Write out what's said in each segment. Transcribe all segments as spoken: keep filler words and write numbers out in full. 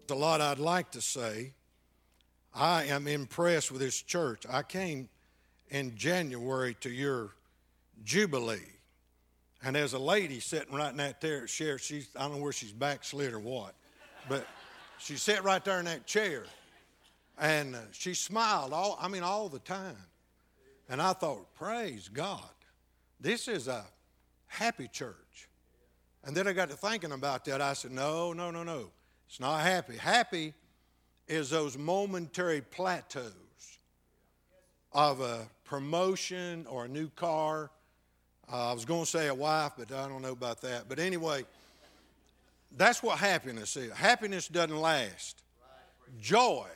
A lot I'd like to say. I am impressed with this church. I came in January to your Jubilee, and there's a lady sitting right in that there chair. She's, I don't know where she's backslid or what, but she sat right there in that chair, and uh, she smiled all, I mean, all the time. And I thought, praise God, this is a happy church. And then I got to thinking about that. I said, no, no, no, no. It's not happy. Happy is those momentary plateaus of a promotion or a new car. Uh, I was going to say a wife, but I don't know about that. But anyway, that's what happiness is. Happiness doesn't last. Joy.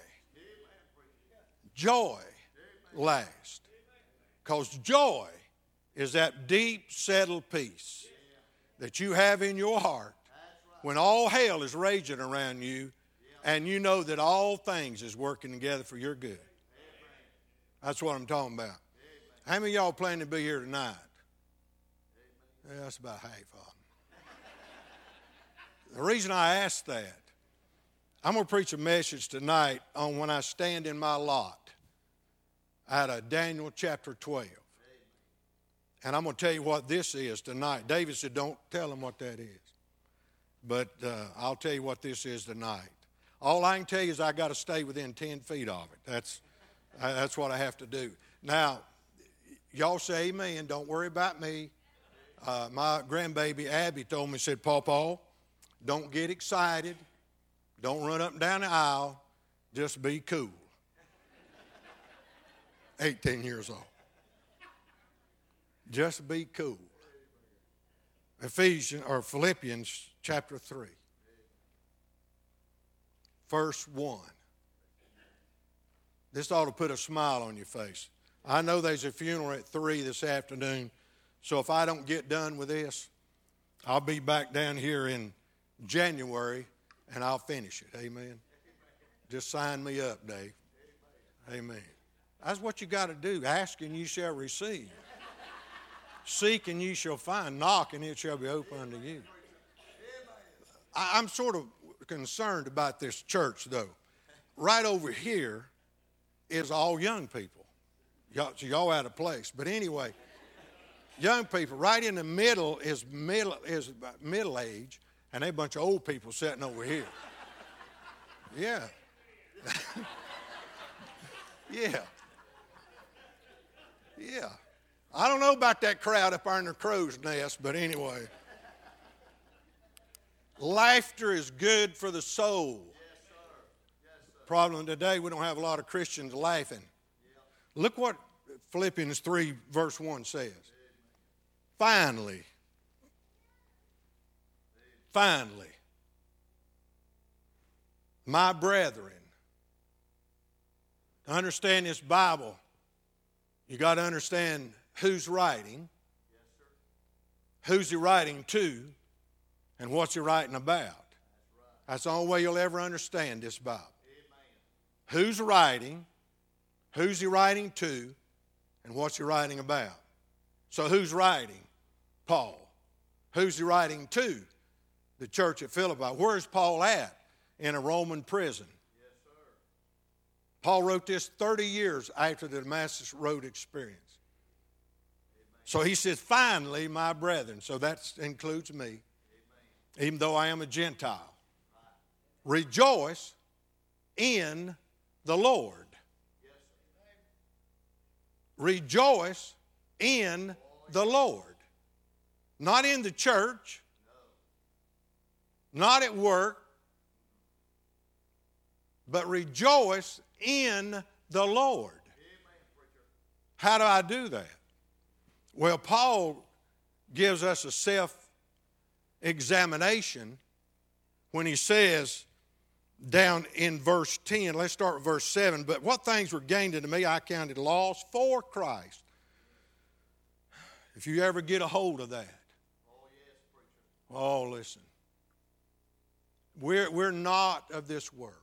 Joy lasts. Because joy is that deep, settled peace that you have in your heart when all hell is raging around you and you know that all things is working together for your good. That's what I'm talking about. How many of y'all plan to be here tonight? Yeah, that's about half of them. The reason I ask that, I'm going to preach a message tonight on when I stand in my lot out of Daniel chapter twelve. And I'm going to tell you what this is tonight. David said, don't tell him what that is. But uh, I'll tell you what this is tonight. All I can tell you is I got to stay within ten feet of it. That's, uh, that's what I have to do. Now, y'all say amen. Don't worry about me. Uh, my grandbaby Abby told me, said, Paw Paw, don't get excited. Don't run up and down the aisle. Just be cool. eighteen years old. Just be cool. Ephesians or Philippians chapter three. Verse one. This ought to put a smile on your face. I know there's a funeral at three this afternoon, so if I don't get done with this, I'll be back down here in January and I'll finish it. Amen. Just sign me up, Dave. Amen. That's what you got to do. Ask and you shall receive. Seek and you shall find. Knock and it shall be open unto you. I, I'm sort of concerned about this church, though. Right over here is all young people. Y'all, so y'all out of place. But anyway, young people. Right in the middle is middle is middle age, and they a bunch of old people sitting over here. Yeah. Yeah. Yeah. I don't know about that crowd up there in the crow's nest, but anyway. Laughter is good for the soul. Yes, sir. Yes, sir. Problem today, we don't have a lot of Christians laughing. Yeah. Look what Philippians three verse one says. Finally, finally, my brethren, to understand this Bible, you got to understand who's writing, yes, sir. Who's he writing to, and what's he writing about. That's, right. That's the only way you'll ever understand this Bible. Amen. Who's writing, who's he writing to, and what's he writing about. So who's writing? Paul. Who's he writing to? The church at Philippi. Where's Paul at? In a Roman prison. Yes, sir. Paul wrote this thirty years after the Damascus Road experience. So he says, finally, my brethren. So that includes me, amen. Even though I am a Gentile. Right. Rejoice in the Lord. Yes, rejoice in the Lord. Not in the church. No. Not at work. But rejoice in the Lord. Amen. How do I do that? Well, Paul gives us a self-examination when he says down in verse ten, let's start with verse seven, but what things were gained unto me I counted loss for Christ. If you ever get a hold of that. Oh, yes, preacher. Oh, listen. We're, we're not of this world.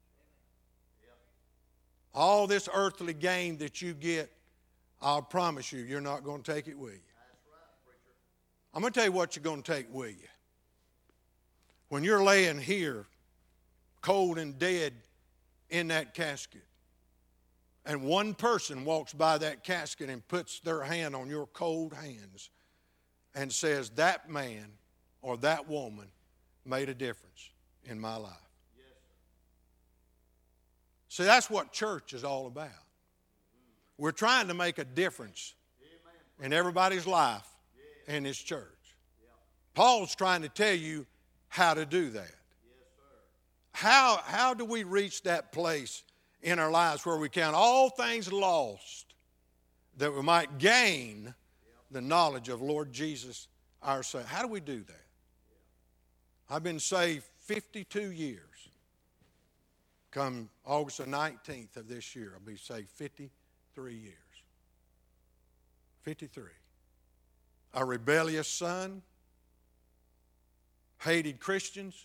All this earthly gain that you get, I'll promise you, you're not going to take it with you. That's right, preacher. I'm going to tell you what you're going to take with you. When you're laying here cold and dead in that casket. And one person walks by that casket and puts their hand on your cold hands and says, that man or that woman made a difference in my life. Yes, see, that's what church is all about. We're trying to make a difference in everybody's life in this church. Paul's trying to tell you how to do that. How, how do we reach that place in our lives where we count all things lost that we might gain the knowledge of Lord Jesus our Savior? How do we do that? I've been saved fifty-two years. Come August the nineteenth of this year, I'll be saved fifty-three years. fifty-three. A rebellious son, hated Christians,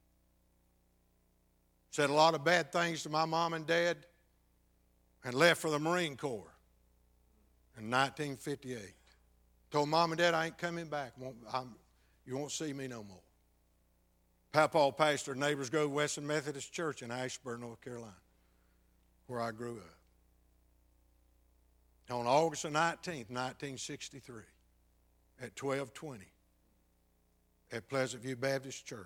said a lot of bad things to my mom and dad, and left for the Marine Corps in nineteen fifty-eight. Told mom and dad I ain't coming back. I'm, you won't see me no more. Papaw pastored Neighbors Grove Western Methodist Church in Ashburn, North Carolina, where I grew up. On August the nineteenth, nineteen sixty-three, at twelve twenty, at Pleasant View Baptist Church,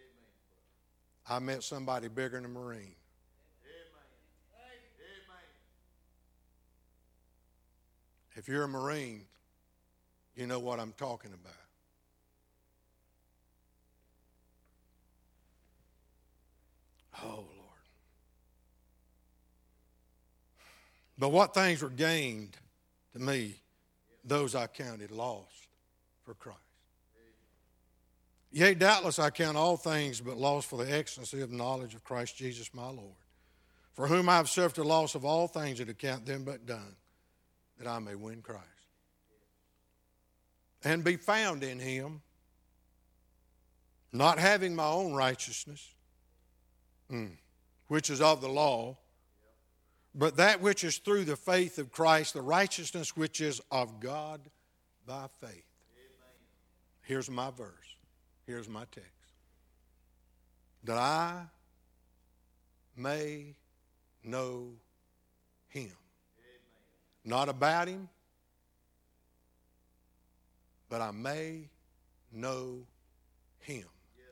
I met somebody bigger than a Marine. Amen. If you're a Marine, you know what I'm talking about. Oh, Lord. But what things were gained to me, those I counted lost for Christ. Yea, doubtless I count all things but lost for the excellency of knowledge of Christ Jesus my Lord, for whom I have suffered the loss of all things, and to count them but dung, that I may win Christ, and be found in him, not having my own righteousness, mm, which is of the law, but that which is through the faith of Christ, the righteousness which is of God by faith. Amen. Here's my verse. Here's my text. That I may know him. Amen. Not about him, but I may know him. Yes,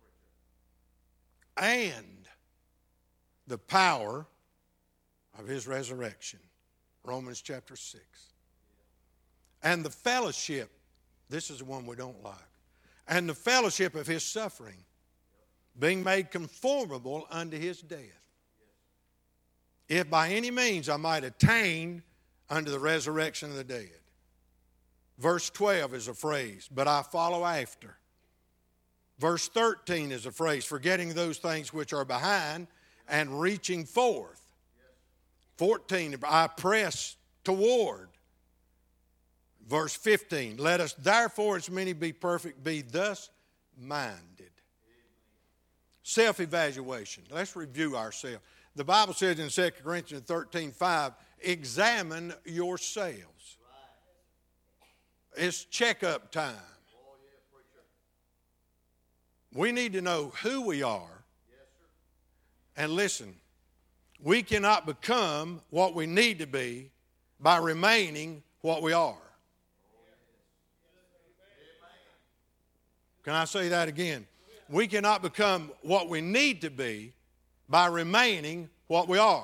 sir. And the power of his resurrection. Romans chapter six. And the fellowship, this is the one we don't like. And the fellowship of his suffering, being made conformable unto his death, if by any means I might attain unto the resurrection of the dead. Verse twelve is a phrase, but I follow after. Verse thirteen is a phrase, forgetting those things which are behind and reaching forth. fourteen, I press toward. Verse fifteen, let us therefore as many be perfect, be thus minded. Self-evaluation. Let's review ourselves. The Bible says in Second Corinthians thirteen five, examine yourselves. It's check-up time. We need to know who we are. And listen, we cannot become what we need to be by remaining what we are. Can I say that again? We cannot become what we need to be by remaining what we are.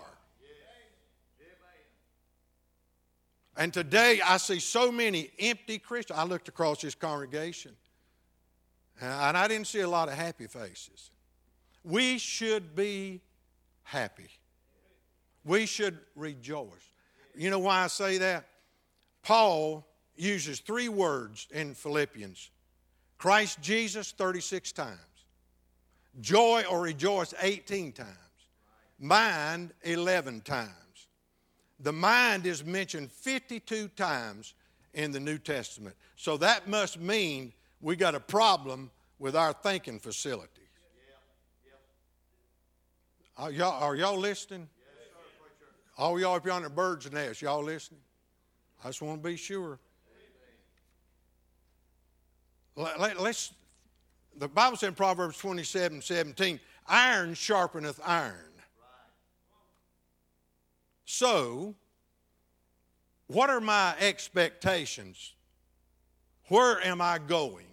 And today I see so many empty Christians. I looked across this congregation and I didn't see a lot of happy faces. We should be happy. We should rejoice. You know why I say that? Paul uses three words in Philippians. Christ Jesus thirty-six times. Joy or rejoice eighteen times. Mind eleven times. The mind is mentioned fifty-two times in the New Testament. So that must mean we got a problem with our thinking facilities. Are y'all, are y'all listening? All y'all, if you're on the bird's nest, y'all listening? I just want to be sure. Let, let, let's. The Bible said in Proverbs twenty-seven seventeen, iron sharpeneth iron. So, what are my expectations? Where am I going?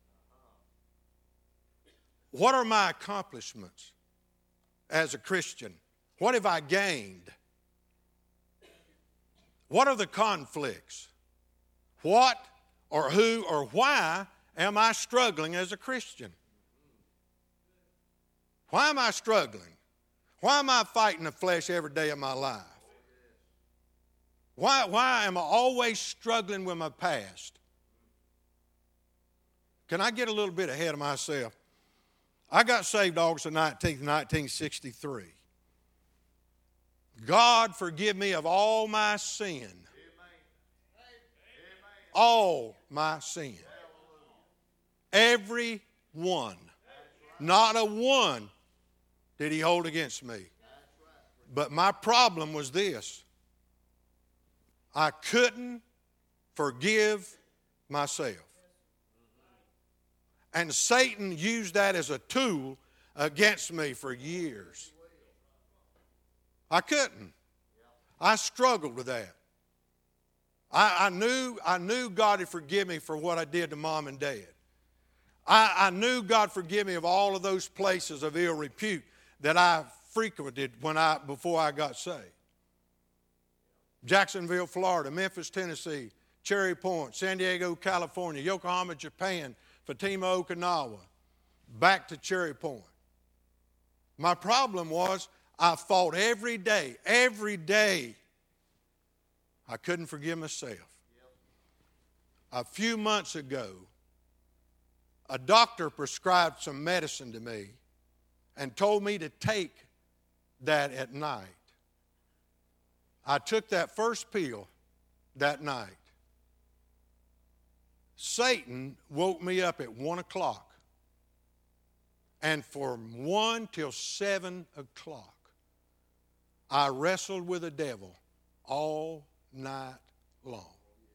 What are my accomplishments as a Christian? What have I gained? What are the conflicts? What or who or why am I struggling as a Christian? Why am I struggling? Why am I fighting the flesh every day of my life? Why, why am I always struggling with my past? Can I get a little bit ahead of myself? I got saved August the nineteenth, nineteen sixty-three. God forgive me of all my sin. All my sin. Every one. Not a one did he hold against me. But my problem was this. I couldn't forgive myself. And Satan used that as a tool against me for years. I couldn't. I struggled with that. I, I knew I knew God had forgiven me for what I did to mom and dad. I, I knew God forgive me of all of those places of ill repute that I frequented when I before I got saved. Jacksonville, Florida, Memphis, Tennessee, Cherry Point, San Diego, California, Yokohama, Japan, Fatima, Okinawa, back to Cherry Point. My problem was I fought every day, every day. I couldn't forgive myself. A few months ago, a doctor prescribed some medicine to me and told me to take that at night. I took that first pill that night. Satan woke me up at one o'clock. And from one till seven o'clock, I wrestled with the devil all night long.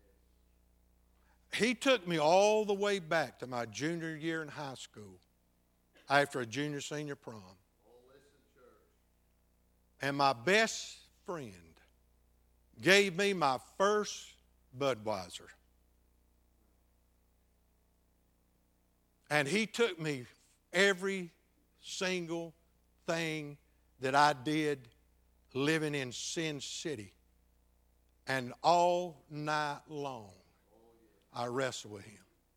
He took me all the way back to my junior year in high school after a junior senior prom. And my best friend gave me my first Budweiser. And he took me every single thing that I did living in Sin City. And all night long, I wrestled with him.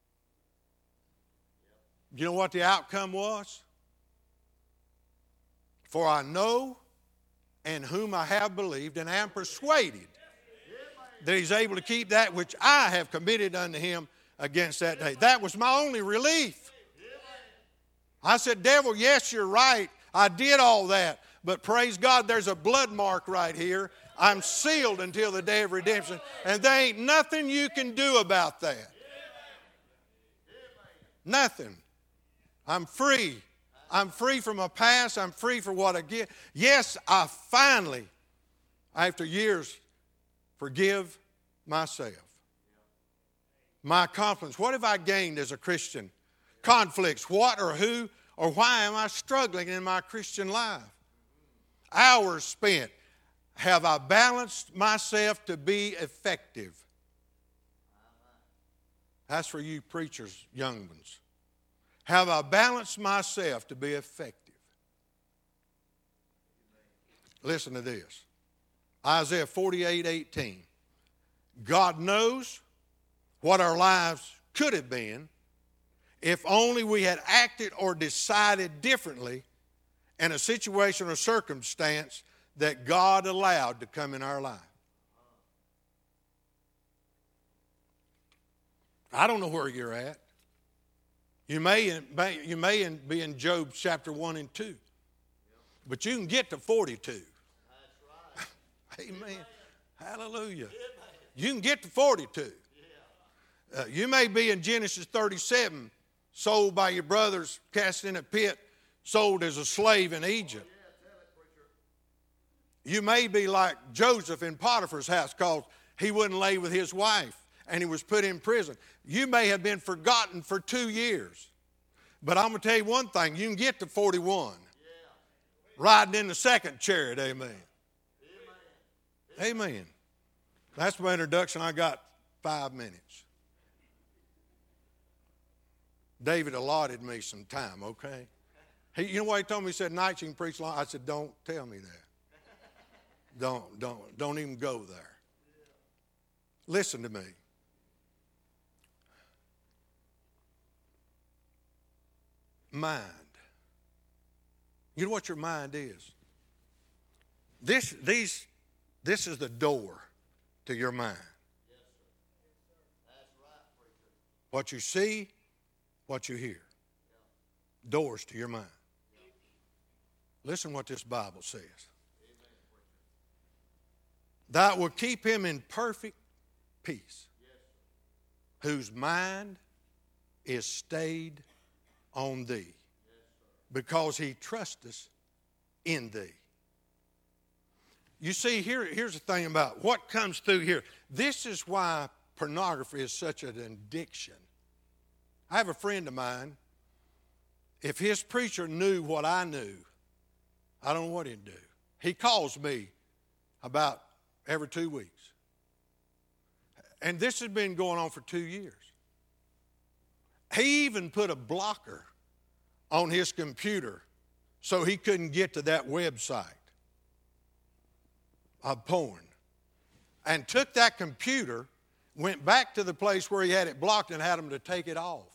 You know what the outcome was? For I know in whom I have believed, and am persuaded that he's able to keep that which I have committed unto him against that day. That was my only relief. I said, devil, yes, you're right. I did all that. But praise God, there's a blood mark right here. I'm sealed until the day of redemption. And there ain't nothing you can do about that. Nothing. I'm free. I'm free from my past. I'm free from what I get. Yes, I finally, after years, forgive myself. My accomplishments. What have I gained as a Christian? Conflicts. What or who or why am I struggling in my Christian life? Hours spent. Have I balanced myself to be effective? That's for you preachers, young ones. Have I balanced myself to be effective? Listen to this. Isaiah forty-eight eighteen. God knows what our lives could have been if only we had acted or decided differently in a situation or circumstance that God allowed to come in our life. I don't know where you're at. You may, you may be in Job chapter one and two. But you can get to forty-two. Amen. Hallelujah. You can get to forty-two. Uh, you may be in Genesis thirty-seven, sold by your brothers, cast in a pit, sold as a slave in Egypt. You may be like Joseph in Potiphar's house because he wouldn't lay with his wife and he was put in prison. You may have been forgotten for two years. But I'm going to tell you one thing. You can get to forty-one. riding in the second chariot, amen. Amen. Amen. That's my introduction. I got five minutes. David allotted me some time, okay? He, you know what he told me? He said, nights you can preach long. I said, don't tell me that. Don't, don't, don't even go there. Listen to me. Mind. You know what your mind is? This, these, this is the door to your mind. Yes, sir. That's right, preacher. What you see, what you hear. Yeah. Doors to your mind. Yeah. Listen what this Bible says. Amen. Thou will keep him in perfect peace, yes, whose mind is stayed on thee, yes, because he trusteth in thee. You see, here, here's the thing about what comes through here. This is why pornography is such an addiction. I have a friend of mine, if his preacher knew what I knew, I don't know what he'd do. He calls me about every two weeks. And this has been going on for two years. He even put a blocker on his computer so he couldn't get to that website of porn. And took that computer, went back to the place where he had it blocked and had him to take it off.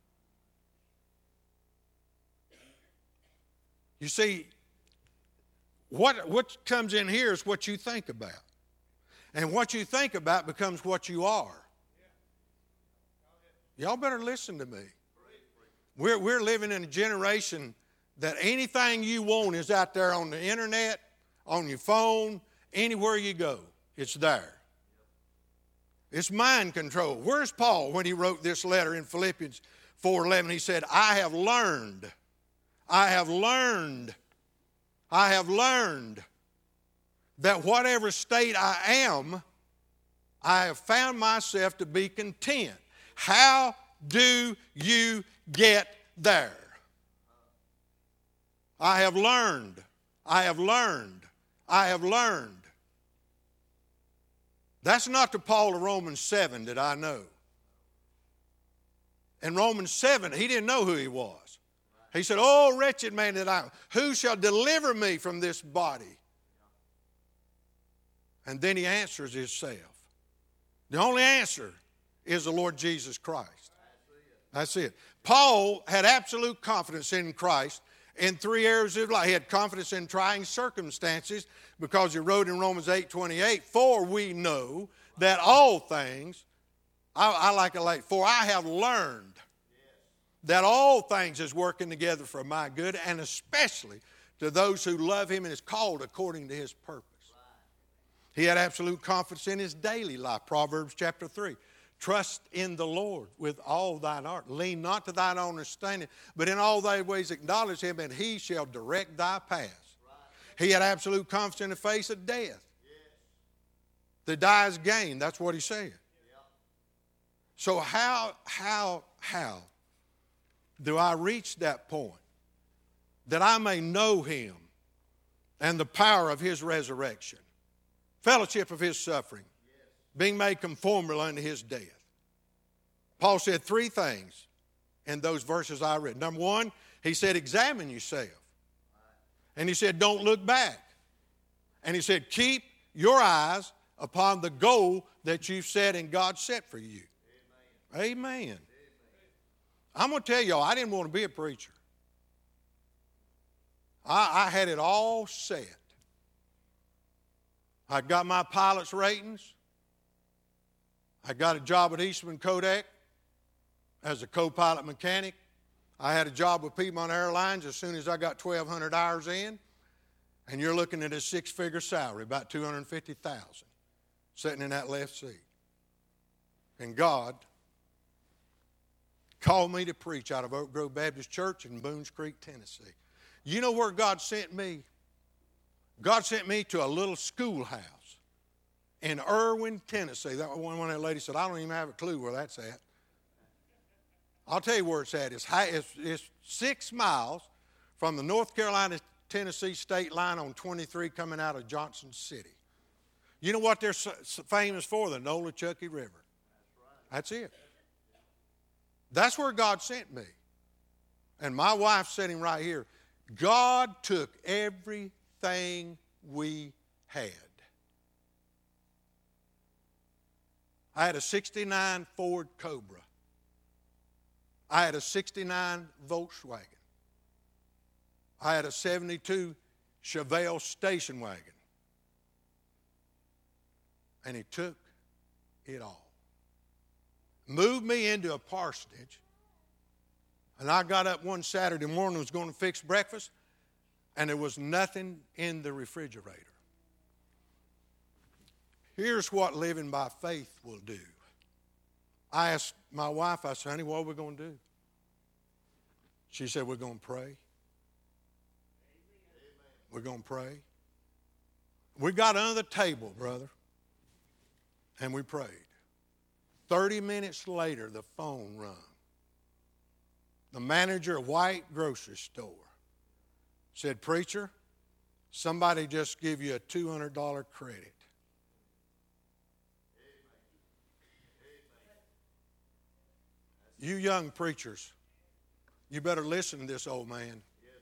You see, what, what comes in here is what you think about. And what you think about becomes what you are. Y'all better listen to me. We're, we're living in a generation that anything you want is out there on the internet, on your phone, anywhere you go. It's there. It's mind control. Where's Paul when he wrote this letter in Philippians four eleven? He said, I have learned, I have learned, I have learned that whatever state I am, I have found myself to be content. How do you get there? I have learned, I have learned, I have learned. That's not the Paul of Romans seven that I know. In Romans seven, he didn't know who he was. He said, oh, wretched man that I am, who shall deliver me from this body? And then he answers himself. The only answer is the Lord Jesus Christ. That's it. Paul had absolute confidence in Christ in three areas of life. He had confidence in trying circumstances because he wrote in Romans eight twenty-eight, for we know that all things, I, I like it like, for I have learned that all things is working together for my good, and especially to those who love him and is called according to his purpose. He had absolute confidence in his daily life. Proverbs chapter three. Trust in the Lord with all thine heart. Lean not to thine own understanding, but in all thy ways acknowledge him, and he shall direct thy paths. Right. He had absolute confidence in the face of death. Yes. To die is gain. That's what he said. Yep. So how, how, how do I reach that point that I may know him and the power of his resurrection, fellowship of his suffering, being made conformable unto his death? Paul said three things in those verses I read. Number one, he said, examine yourself. And he said, don't look back. And he said, keep your eyes upon the goal that you've set and God set for you. Amen. Amen. Amen. I'm going to tell y'all, I didn't want to be a preacher. I, I had it all set. I got my pilot's ratings. I got a job at Eastman Kodak as a co-pilot mechanic. I had a job with Piedmont Airlines as soon as I got twelve hundred hours in. And you're looking at a six-figure salary, about two hundred fifty thousand dollars, sitting in that left seat. And God called me to preach out of Oak Grove Baptist Church in Boones Creek, Tennessee. You know where God sent me? God sent me to a little schoolhouse in Irwin, Tennessee. That one, one that lady said, I don't even have a clue where that's at. I'll tell you where it's at. It's, high, it's, it's six miles from the North Carolina Tennessee state line on twenty-three coming out of Johnson City. You know what they're famous for? The Nolichucky River. That's it. That's where God sent me. And my wife sitting right here. God took everything we had. I had a sixty-nine Ford Cobra. I had a sixty-nine Volkswagen. I had a seventy-two Chevelle station wagon. And he took it all. Moved me into a parsonage. And I got up one Saturday morning, was going to fix breakfast, and there was nothing in the refrigerator. Here's what living by faith will do. I asked my wife, I said, honey, what are we going to do? She said, we're going to pray. We're going to pray. We got under the table, brother, and we prayed. Thirty minutes later, the phone rung. The manager of White grocery store said, preacher, somebody just give you a two hundred dollars credit. You young preachers, you better listen to this old man. Yes,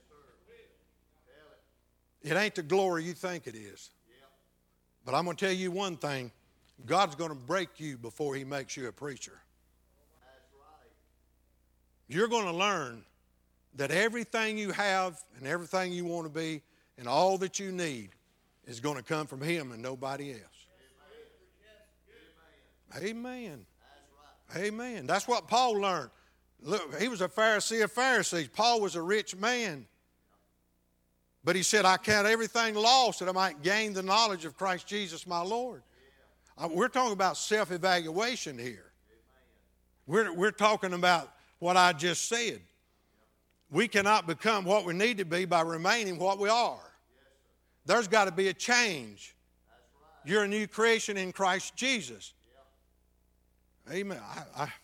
sir. It ain't the glory you think it is. Yep. But I'm going to tell you one thing. God's going to break you before he makes you a preacher. That's right. You're going to learn that everything you have and everything you want to be and all that you need is going to come from him and nobody else. Amen. Amen. That's right. Amen. That's what Paul learned. Look, he was a Pharisee of Pharisees. Paul was a rich man. But he said, I count everything lost that I might gain the knowledge of Christ Jesus my Lord. Yeah. We're talking about self-evaluation here. We're, we're talking about what I just said. Yeah. We cannot become what we need to be by remaining what we are. Yes, there's got to be a change. That's right. You're a new creation in Christ Jesus. Yeah. Amen. I, I,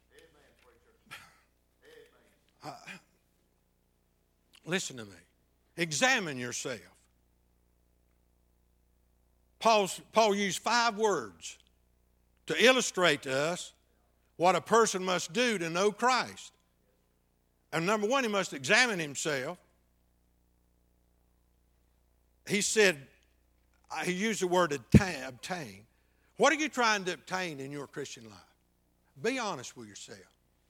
I, listen to me. Examine yourself. Paul's, Paul used five words to illustrate to us what a person must do to know Christ. And number one, he must examine himself. He said, he used the word obtain. What are you trying to obtain in your Christian life? Be honest with yourself.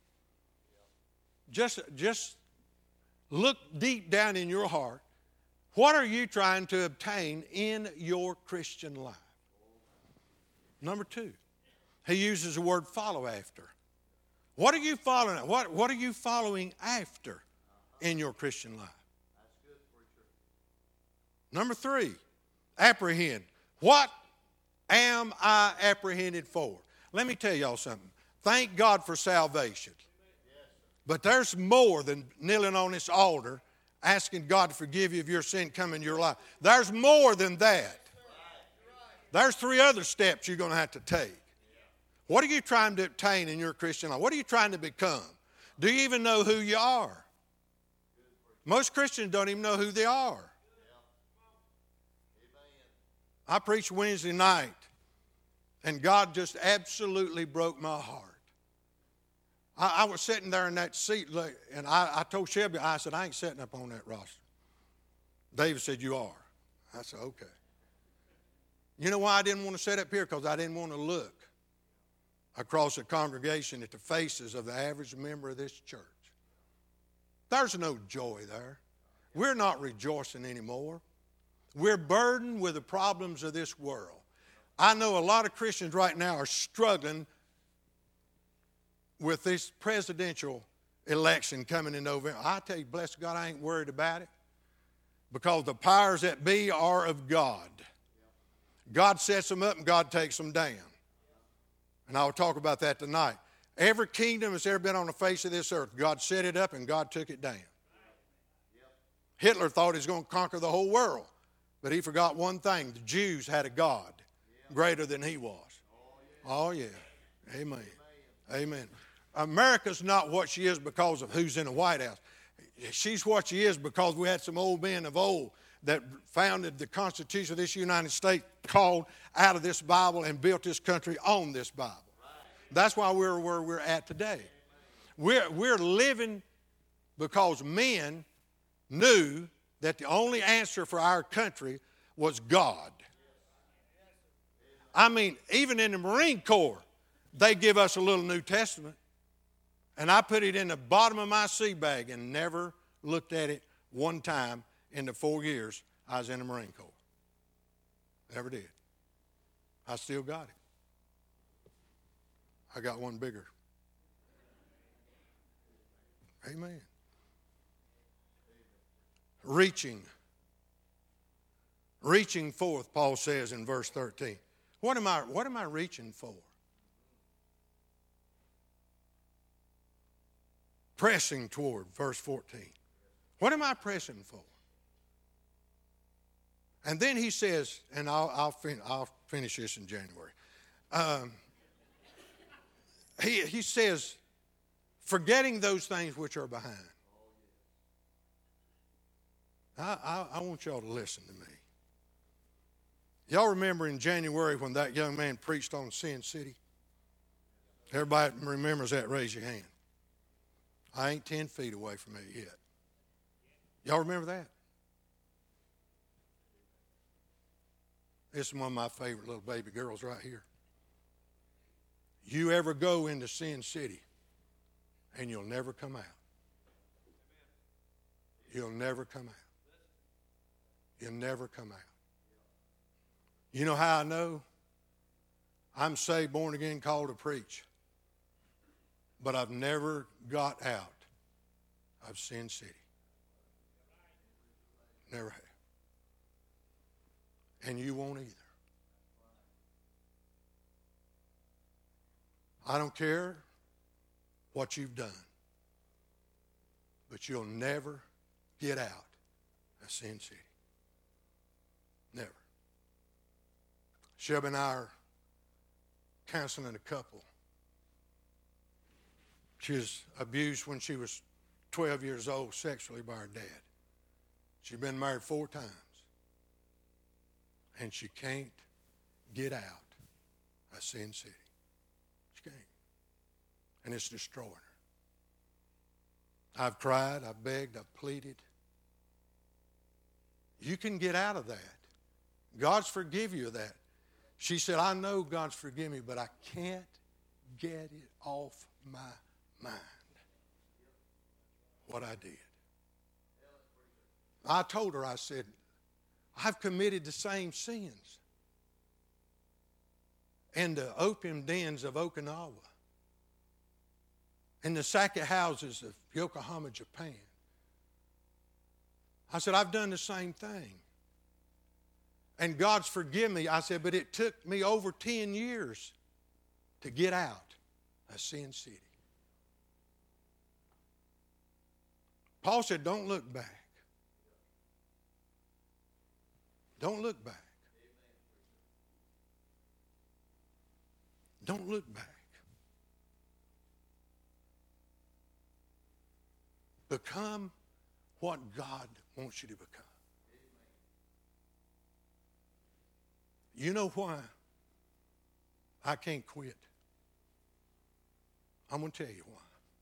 Just, just look deep down in your heart. What are you trying to obtain in your Christian life? Number two, he uses the word follow after. What are you following? What, what are you following after in your Christian life? That's good, preacher. Number three, apprehend. What am I apprehended for? Let me tell y'all something. Thank God for salvation. But there's more than kneeling on this altar asking God to forgive you of your sin coming in your life. There's more than that. There's three other steps you're going to have to take. What are you trying to obtain in your Christian life? What are you trying to become? Do you even know who you are? Most Christians don't even know who they are. I preached Wednesday night, and God just absolutely broke my heart. I, I was sitting there in that seat, and I, I told Shelby, I said, I ain't sitting up on that roster. David said, you are. I said, okay. You know why I didn't want to sit up here? Because I didn't want to look across the congregation at the faces of the average member of this church. There's no joy there. We're not rejoicing anymore. We're burdened with the problems of this world. I know a lot of Christians right now are struggling with this presidential election coming in November. I tell you, bless God, I ain't worried about it because the powers that be are of God. God sets them up and God takes them down. And I'll talk about that tonight. Every kingdom that's ever been on the face of this earth, God set it up and God took it down. Hitler thought he was going to conquer the whole world, but he forgot one thing. The Jews had a God greater than he was. Oh, yeah. Amen. Amen. America's not what she is because of who's in the White House. She's what she is because we had some old men of old that founded the Constitution of this United States, called out of this Bible and built this country on this Bible. That's why we're where we're at today. We're, we're living because men knew that the only answer for our country was God. I mean, even in the Marine Corps, they give us a little New Testament. And I put it in the bottom of my sea bag and never looked at it one time in the four years I was in the Marine Corps. Never did. I still got it. I got one bigger. Amen. Reaching. Reaching forth, Paul says in verse thirteen. What am I, what am I reaching for? Pressing toward, verse fourteen. What am I pressing for? And then he says, and I'll, I'll, fin- I'll finish this in January. Um, he, he says, forgetting those things which are behind. I, I, I want y'all to listen to me. Y'all remember in January when that young man preached on Sin City? Everybody remembers that? Raise your hand. I ain't ten feet away from it yet. Y'all remember that? This is one of my favorite little baby girls right here. You ever go into Sin City and you'll never come out. You'll never come out. You'll never come out. You know how I know? I'm saved, born again, called to preach. But I've never got out of Sin City. Never have. And you won't either. I don't care what you've done, but you'll never get out of Sin City. Never. Shelby and I are counseling a couple. She was abused when she was twelve years old sexually by her dad. She's been married four times. And she can't get out of Sin City. She can't. And it's destroying her. I've cried, I've begged, I've pleaded. You can get out of that. God's forgive you of that. She said, I know God's forgive me, but I can't get it off my mind what I did. I told her, I said, I've committed the same sins in the opium dens of Okinawa, in the sake houses of Yokohama, Japan. I said, I've done the same thing. And God's forgiven me. I said, but it took me over ten years to get out of Sin City. Paul said, don't look back. Don't look back. Don't look back. Become what God wants you to become. You know why I can't quit? I'm going to tell you why.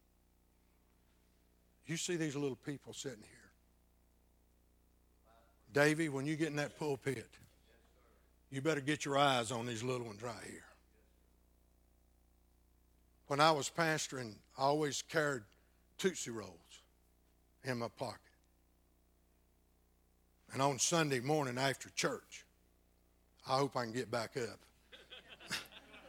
You see these little people sitting here. Davy, when you get in that pulpit, you better get your eyes on these little ones right here. When I was pastoring, I always carried Tootsie Rolls in my pocket. And on Sunday morning after church, I hope I can get back up.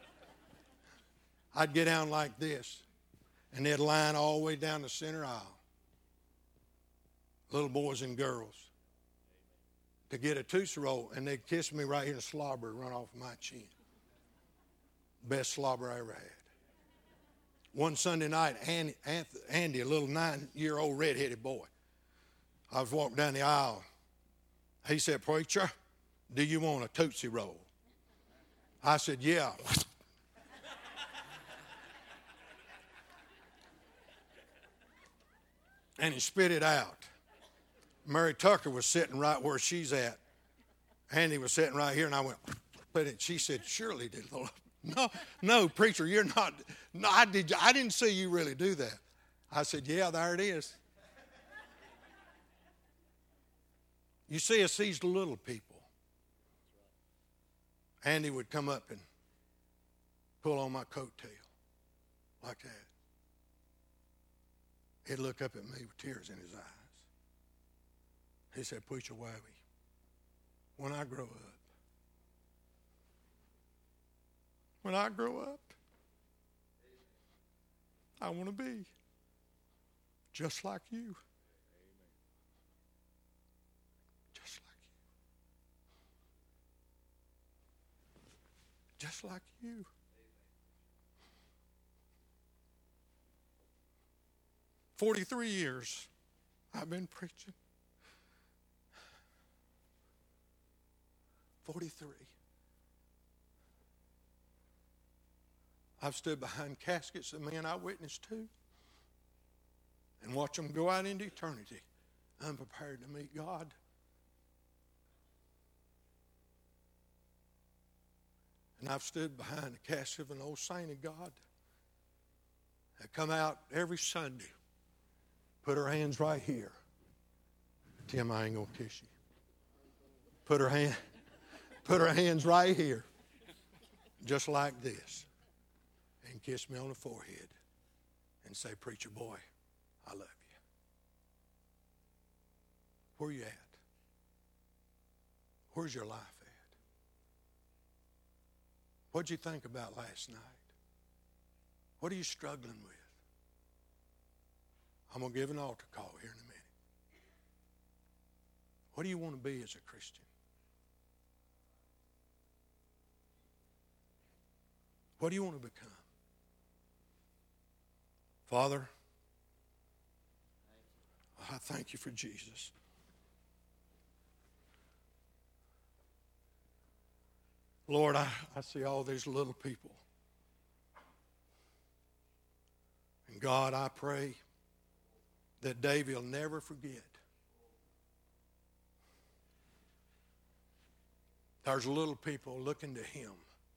I'd get down like this, and they'd line all the way down the center aisle. Little boys and girls. To get a Tootsie Roll, and they'd kiss me right here and slobber run off my chin. Best slobber I ever had. One Sunday night, Andy, Andy, a little nine-year-old red-headed boy, I was walking down the aisle. He said, preacher, do you want a Tootsie Roll? I said, yeah. and he spit it out. Mary Tucker was sitting right where she's at. Andy was sitting right here, and I went, but it, she said, surely did the Lord. No, no, preacher, you're not. No, I, did, I didn't see you really do that. I said, yeah, there it is. You see, it's these little people. Andy would come up and pull on my coattail like that. He'd look up at me with tears in his eyes. He said, Preacher Wabby, when I grow up, when I grow up, I want to be just like you. Just like you. Just like you. Forty-three years I've been preaching. Forty-three. I've stood behind caskets of men I witnessed to and watched them go out into eternity unprepared to meet God. And I've stood behind the casket of an old saint of God that come out every Sunday, put her hands right here. Tim, I ain't gonna kiss you. Put her hand, put her hands right here, just like this, and kiss me on the forehead and say, Preacher boy, I love you. Where you at? Where's your life at? What'd you think about last night? What are you struggling with? I'm going to give an altar call here in a minute. What do you want to be as a Christian? What do you want to become? Father, I thank you for Jesus. Lord, I, I see all these little people. And God, I pray that David will never forget. There's little people looking to him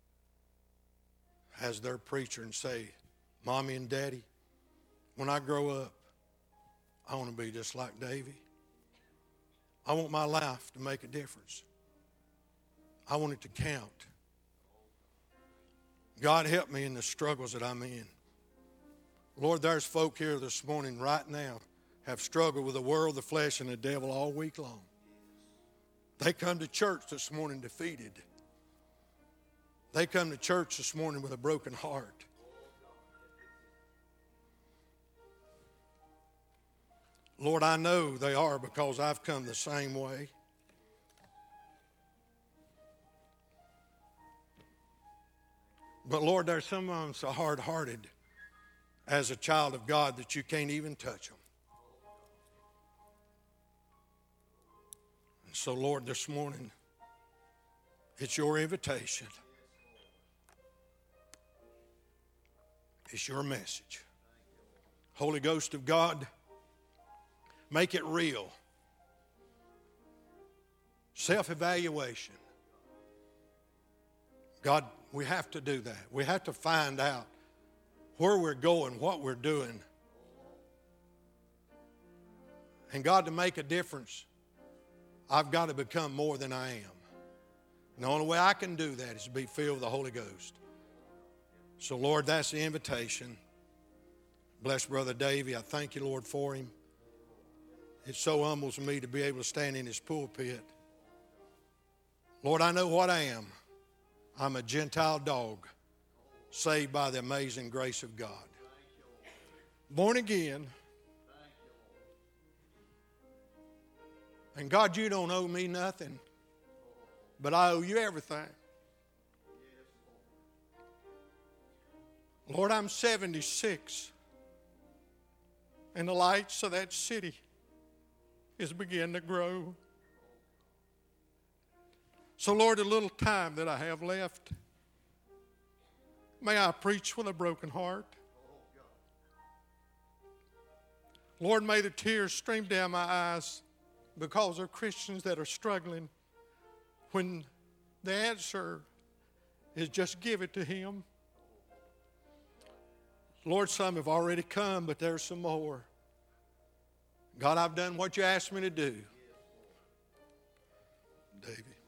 as their preacher and say, Mommy and Daddy, when I grow up, I want to be just like Davy. I want my life to make a difference. I want it to count. God, help me in the struggles that I'm in. Lord, there's folk here this morning right now have struggled with the world, the flesh, and the devil all week long. They come to church this morning defeated. They come to church this morning with a broken heart. Lord, I know they are because I've come the same way. But Lord, there's some of them so hard-hearted as a child of God that you can't even touch them. And so, Lord, this morning, it's your invitation. It's your message. Holy Ghost of God, make it real. Self-evaluation. God, we have to do that. We have to find out where we're going, what we're doing. And God, to make a difference, I've got to become more than I am. And the only way I can do that is to be filled with the Holy Ghost. So, Lord, that's the invitation. Bless Brother Davy. I thank you, Lord, for him. It so humbles me to be able to stand in his pulpit. Lord, I know what I am. I'm a Gentile dog saved by the amazing grace of God. Born again. And God, you don't owe me nothing, but I owe you everything. Lord, I'm seventy-six, and the lights of that city is beginning to grow. So, Lord, the little time that I have left, may I preach with a broken heart. Lord, may the tears stream down my eyes because of Christians that are struggling when the answer is just give it to Him. Lord, some have already come, but there's some more. God, I've done what you asked me to do. David.